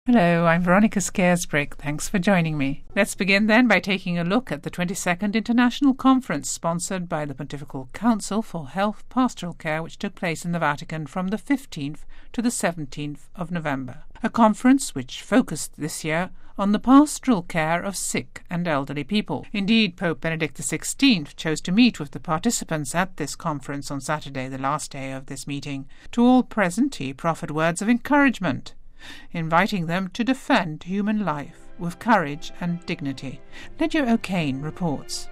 Hello, I'm Veronica Scaresbrick. Thanks for joining me. Let's begin then by taking a look at the 22nd International Conference sponsored by the Pontifical Council for Health Pastoral Care, which took place in the Vatican from the 15th to the 17th of November. A conference which focused this year on the pastoral care of sick and elderly people. Indeed, Pope Benedict XVI chose to meet with the participants at this conference on Saturday, the last day of this meeting. To all present, he proffered words of encouragement, inviting them to defend human life with courage and dignity. Lydia O'Kane reports.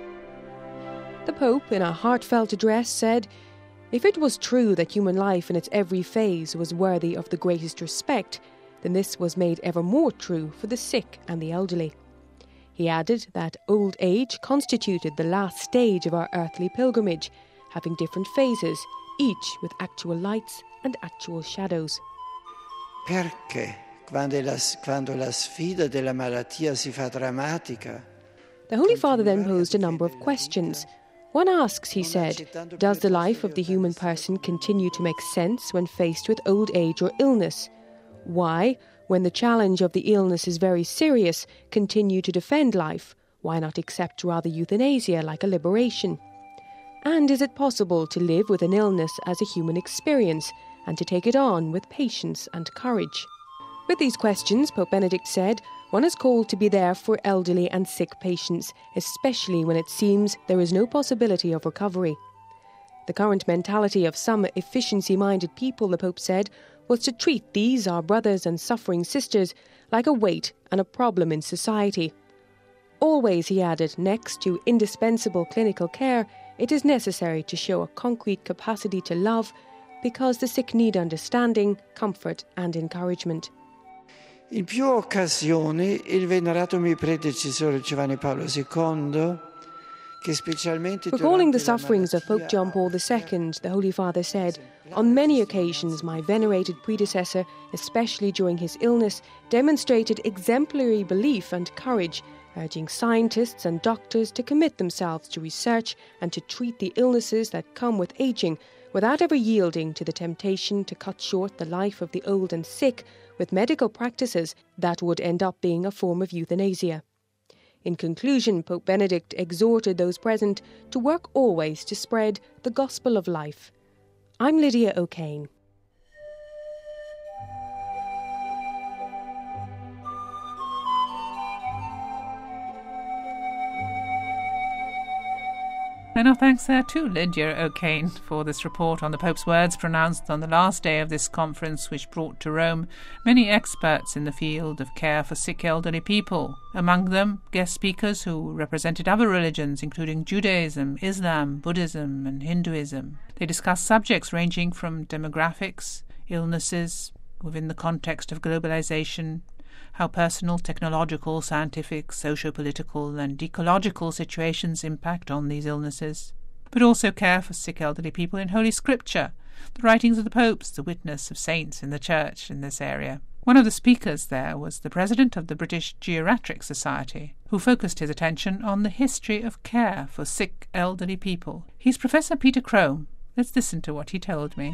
The Pope, in a heartfelt address, said, "If it was true that human life in its every phase was worthy of the greatest respect, then this was made ever more true for the sick and the elderly." He added that old age constituted the last stage of our earthly pilgrimage, having different phases, each with actual lights and actual shadows. Perché quando la sfida della malattia si fa drammatica? The Holy Father then posed a number of questions. One asks, he said, does the life of the human person continue to make sense when faced with old age or illness? Why, when the challenge of the illness is very serious, continue to defend life? Why not accept rather euthanasia like a liberation? And is it possible to live with an illness as a human experience and to take it on with patience and courage? With these questions, Pope Benedict said, one is called to be there for elderly and sick patients, especially when it seems there is no possibility of recovery. The current mentality of some efficiency-minded people, the Pope said, was to treat these, our brothers and suffering sisters, like a weight and a problem in society. Always, he added, next to indispensable clinical care, it is necessary to show a concrete capacity to love, because the sick need understanding, comfort and encouragement. In più occasioni il venerato mio predecessore Giovanni Paolo II, che specialmente recalling the sufferings of Pope John Paul II, the Holy Father said, "On many occasions my venerated predecessor, especially during his illness, demonstrated exemplary belief and courage, urging scientists and doctors to commit themselves to research and to treat the illnesses that come with aging, without ever yielding to the temptation to cut short the life of the old and sick with medical practices that would end up being a form of euthanasia." In conclusion, Pope Benedict exhorted those present to work always to spread the gospel of life. I'm Lydia O'Kane. And our thanks there to Lydia O'Kane for this report on the Pope's words pronounced on the last day of this conference, which brought to Rome many experts in the field of care for sick elderly people. Among them, guest speakers who represented other religions, including Judaism, Islam, Buddhism and Hinduism. They discussed subjects ranging from demographics, illnesses within the context of globalization, how personal, technological, scientific, socio-political and ecological situations impact on these illnesses, but also care for sick elderly people in Holy Scripture, the writings of the popes, the witness of saints in the Church in this area. One of the speakers there was the president of the British Geriatric Society, who focused his attention on the history of care for sick elderly people. He's Professor Peter Crome. Let's listen to what he told me.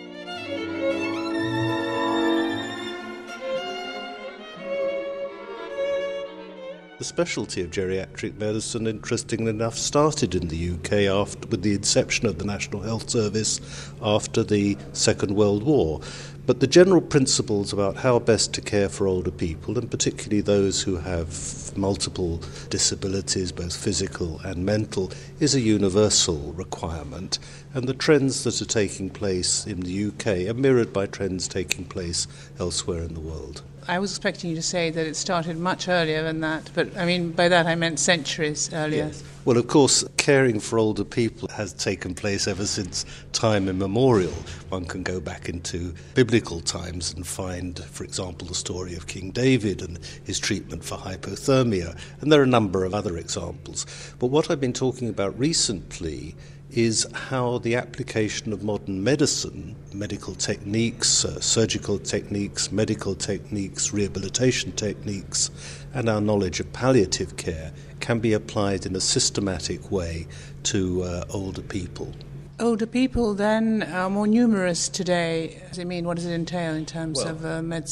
The specialty of geriatric medicine, interestingly enough, started in the UK with the inception of the National Health Service after the Second World War. But the general principles about how best to care for older people, and particularly those who have multiple disabilities, both physical and mental, is a universal requirement. And the trends that are taking place in the UK are mirrored by trends taking place elsewhere in the world. I was expecting you to say that it started much earlier than that, but by that I meant centuries earlier. Yes. Well, of course, caring for older people has taken place ever since time immemorial. One can go back into biblical times and find, for example, the story of King David and his treatment for hypothermia, and there are a number of other examples. But what I've been talking about recently is how the application of modern medicine, medical techniques, surgical techniques, medical techniques, rehabilitation techniques, and our knowledge of palliative care can be applied in a systematic way to older people. Older people then are more numerous today. What does it entail in terms of medicine?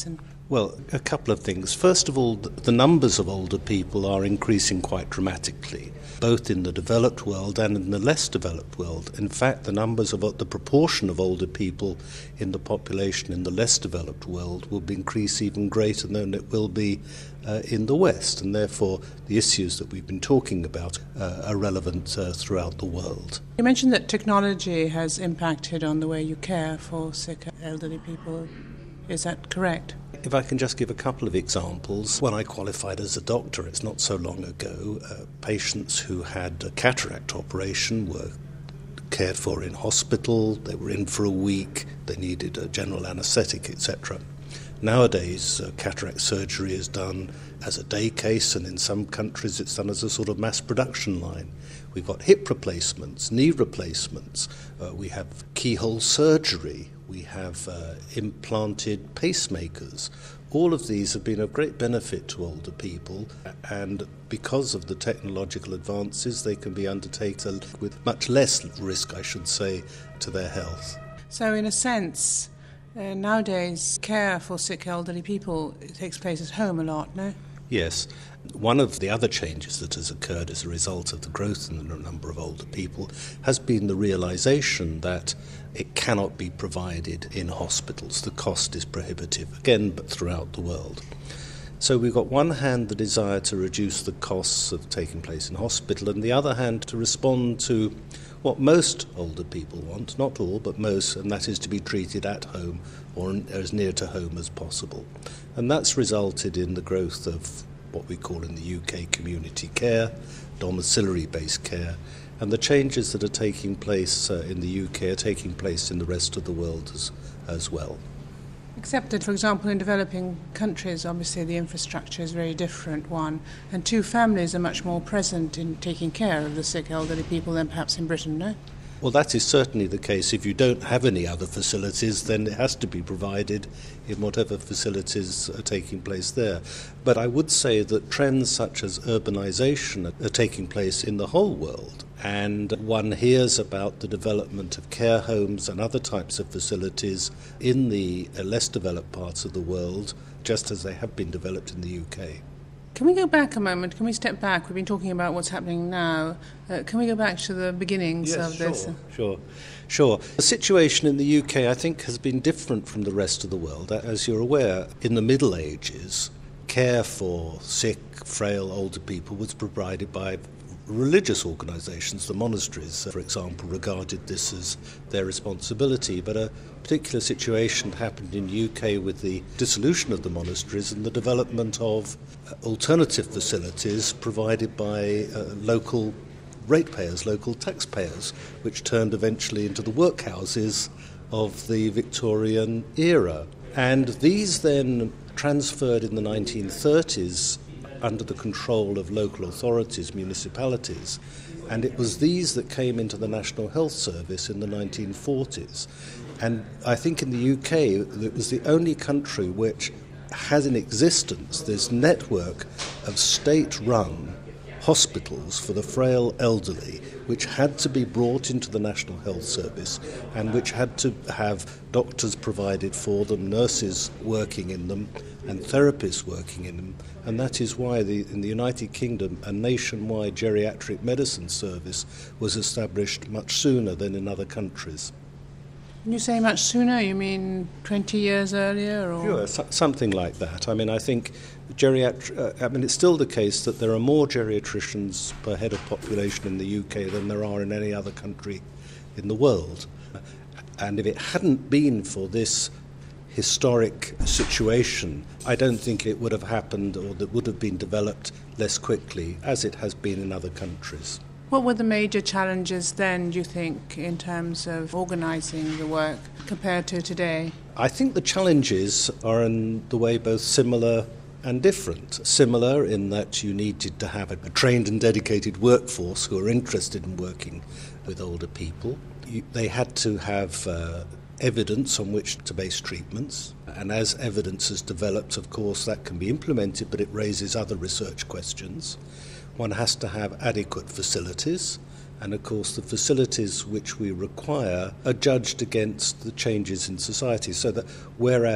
Well, a couple of things. First of all, the numbers of older people are increasing quite dramatically, both in the developed world and in the less developed world. In fact, the proportion of older people in the population in the less developed world will increase even greater than it will be in the West, and therefore the issues that we've been talking about are relevant throughout the world. You mentioned that technology has impacted on the way you care for sick elderly people. Is that correct? If I can just give a couple of examples. When I qualified as a doctor, it's not so long ago, patients who had a cataract operation were cared for in hospital, they were in for a week, they needed a general anaesthetic, etc. Nowadays, cataract surgery is done as a day case, and in some countries it's done as a sort of mass production line. We've got hip replacements, knee replacements, we have keyhole surgery, we have implanted pacemakers. All of these have been of great benefit to older people, and because of the technological advances, they can be undertaken with much less risk, I should say, to their health. So in a sense, nowadays care for sick elderly people takes place at home a lot, no? Yes. One of the other changes that has occurred as a result of the growth in the number of older people has been the realization that it cannot be provided in hospitals. The cost is prohibitive, again, but throughout the world. So we've got one hand the desire to reduce the costs of taking place in hospital, and the other hand to respond to what most older people want, not all, but most, and that is to be treated at home or as near to home as possible. And that's resulted in the growth of what we call in the UK community care, domiciliary-based care, and the changes that are taking place in the UK are taking place in the rest of the world as well. Except that, for example, in developing countries, obviously the infrastructure is a very different one, and two families are much more present in taking care of the sick elderly people than perhaps in Britain, no? Well, that is certainly the case. If you don't have any other facilities, then it has to be provided in whatever facilities are taking place there. But I would say that trends such as urbanisation are taking place in the whole world. And one hears about the development of care homes and other types of facilities in the less developed parts of the world, just as they have been developed in the UK. Can we go back a moment? Can we step back? We've been talking about what's happening now. Can we go back to the beginnings of this? Sure. The situation in the UK, I think, has been different from the rest of the world. As you're aware, in the Middle Ages, care for sick, frail, older people was provided by religious organisations. The monasteries, for example, regarded this as their responsibility, but a particular situation happened in the UK with the dissolution of the monasteries and the development of alternative facilities provided by local ratepayers, local taxpayers, which turned eventually into the workhouses of the Victorian era. And these then transferred in the 1930s under the control of local authorities, municipalities, and it was these that came into the National Health Service in the 1940s. And I think in the UK it was the only country which has in existence this network of state-run hospitals for the frail elderly, which had to be brought into the National Health Service and which had to have doctors provided for them, nurses working in them, and therapists working in them. And that is why in the United Kingdom a nationwide geriatric medicine service was established much sooner than in other countries. When you say much sooner, you mean 20 years earlier? Or? Sure, something like that. I mean, I think it's still the case that there are more geriatricians per head of population in the UK than there are in any other country in the world. And if it hadn't been for this historic situation, I don't think it would have happened, or that would have been developed less quickly as it has been in other countries. What were the major challenges then, do you think, in terms of organising the work compared to today? I think the challenges are in the way both similar and different. Similar in that you needed to have a trained and dedicated workforce who are interested in working with older people. They had to have evidence on which to base treatments, and as evidence has developed, of course, that can be implemented, but it raises other research questions. One has to have adequate facilities, and of course the facilities which we require are judged against the changes in society, so that whereas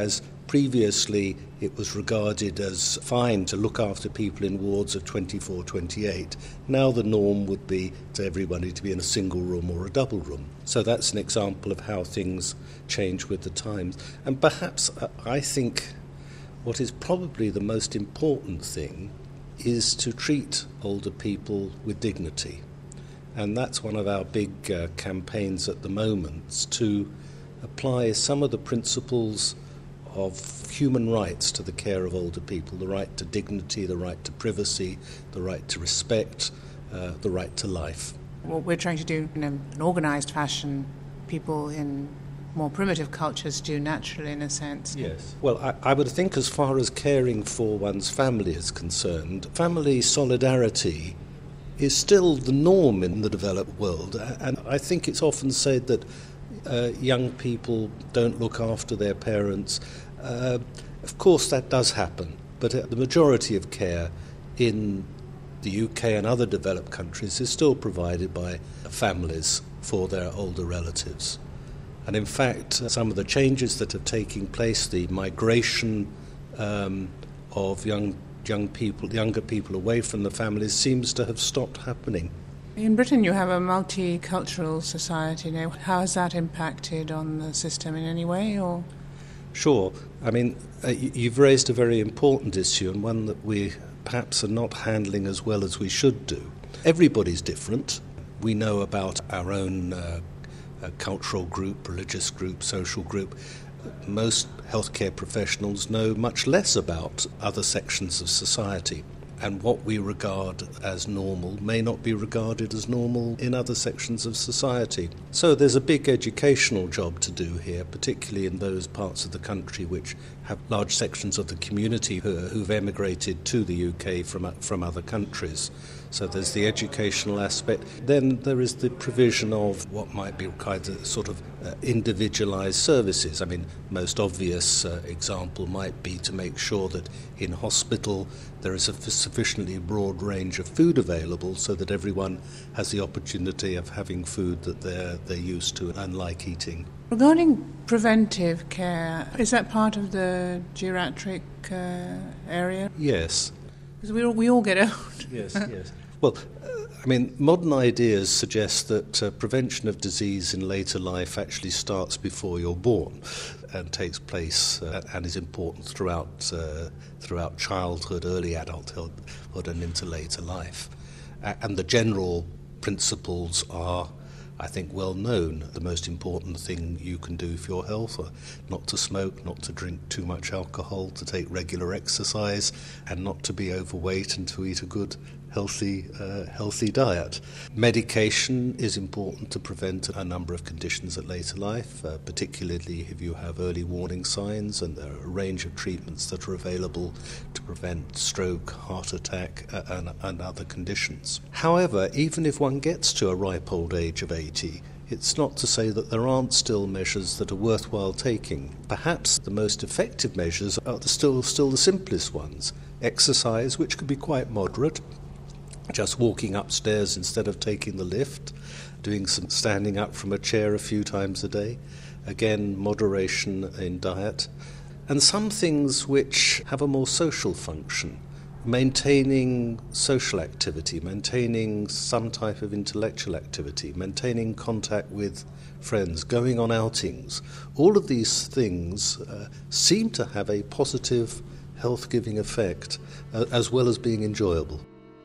Previously, it was regarded as fine to look after people in wards of 24, 28. Now the norm would be for everybody to be in a single room or a double room. So that's an example of how things change with the times. And perhaps I think what is probably the most important thing is to treat older people with dignity. And that's one of our big campaigns at the moment, to apply some of the principles of human rights to the care of older people, the right to dignity, the right to privacy, the right to respect, the right to life. What we're trying to do in an organised fashion, people in more primitive cultures do naturally, in a sense. Yes. Well, I would think as far as caring for one's family is concerned, family solidarity is still the norm in the developed world. And I think it's often said that young people don't look after their parents. Of course, that does happen, but the majority of care in the UK and other developed countries is still provided by families for their older relatives. And in fact, some of the changes that are taking place, the migration of younger people away from the families, seems to have stopped happening. In Britain you have a multicultural society now. How has that impacted on the system in any way? Or? Sure. I mean, you've raised a very important issue, and one that we perhaps are not handling as well as we should do. Everybody's different. We know about our own cultural group, religious group, social group. Most healthcare professionals know much less about other sections of society. And what we regard as normal may not be regarded as normal in other sections of society. So there's a big educational job to do here, particularly in those parts of the country which have large sections of the community who've emigrated to the UK from other countries. So there's the educational aspect. Then there is the provision of what might be kind of sort of individualised services. I mean, most obvious example might be to make sure that in hospital there is a sufficiently broad range of food available so that everyone has the opportunity of having food that they're used to and like eating. Regarding preventive care, is that part of the geriatric area? Yes. Because we all get old. Yes. Well, I mean, modern ideas suggest that prevention of disease in later life actually starts before you're born and takes place and is important throughout childhood, early adulthood, and into later life. And the general principles are, I think, well known. The most important thing you can do for your health are not to smoke, not to drink too much alcohol, to take regular exercise, and not to be overweight, and to eat a good, healthy diet. Medication is important to prevent a number of conditions at later life, particularly if you have early warning signs, and there are a range of treatments that are available to prevent stroke, heart attack, and other conditions. However, even if one gets to a ripe old age of 80, it's not to say that there aren't still measures that are worthwhile taking. Perhaps the most effective measures are still the simplest ones. Exercise, which could be quite moderate, just walking upstairs instead of taking the lift, doing some standing up from a chair a few times a day, again moderation in diet, and some things which have a more social function, maintaining social activity, maintaining some type of intellectual activity, maintaining contact with friends, going on outings. All of these things seem to have a positive health-giving effect as well as being enjoyable.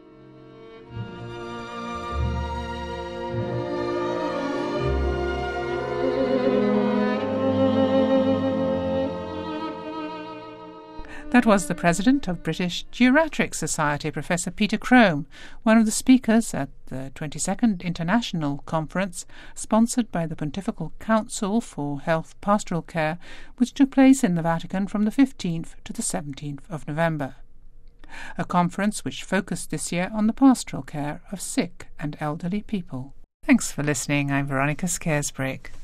That was the president of British Geriatric Society, Professor Peter Crome, one of the speakers at the 22nd International Conference, sponsored by the Pontifical Council for Health Pastoral Care, which took place in the Vatican from the 15th to the 17th of November. A conference which focused this year on the pastoral care of sick and elderly people. Thanks for listening. I'm Veronica Scaresbreak.